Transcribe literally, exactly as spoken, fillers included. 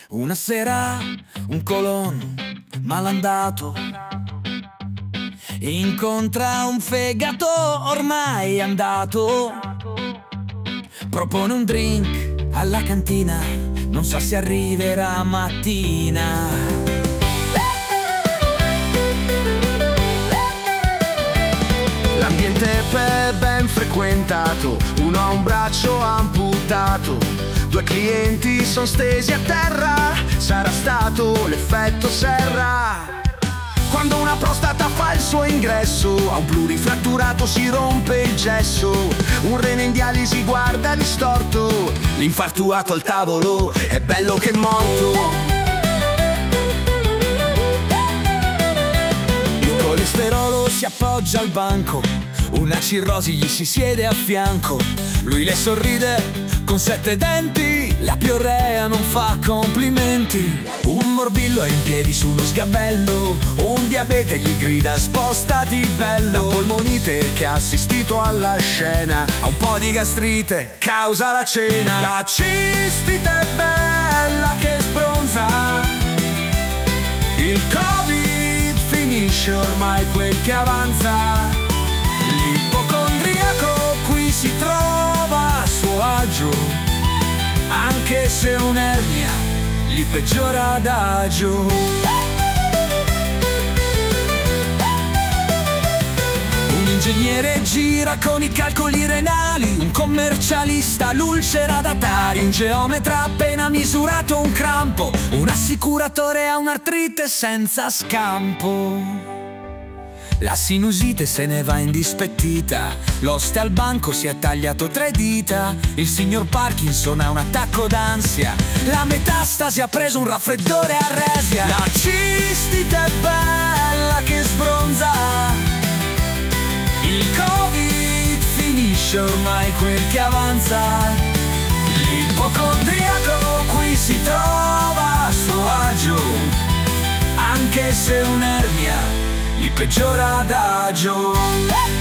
Una sera un colono malandato incontra un fegato ormai andato. Propone un drink alla cantina, non sa se arriverà mattina. L'ambiente è ben frequentato, uno ha un braccio amputato, due clienti sono stesi a terra, sarà stato l'effetto serra. Quando una prostata fa il suo ingresso, a un plurifratturato si rompe il gesso, un rene in dialisi guarda distorto, l'infartuato al tavolo è bello che morto. Il colesterolo si appoggia al banco, una cirrosi gli si siede a fianco, lui le sorride con sette denti, la piorrea non fa complimenti. Un morbillo è in piedi su uno sgabello, un diabete gli grida spostati bello. La polmonite che ha assistito alla scena, ha un po' di gastrite, causa la cena. La cistite è bella che sbronza, il Covid finisce ormai quel che avanza. L'ipocondriaco qui si trova a suo agio, anche se un'ernia gli peggiora adagio. Un ingegnere gira con i calcoli renali, un commercialista l'ulcera datari, un geometra ha appena misurato un crampo, un assicuratore ha un'artrite senza scampo. La sinusite se ne va indispettita, l'oste al banco si è tagliato tre dita, il signor Parkinson ha un attacco d'ansia, la metastasi ha preso un raffreddore a resia. La cistite è bella che sbronza, il Covid finisce ormai quel che avanza. L'ipocondriaco qui si trova a suo agio, anche se un'ernia gli peggiora adagio.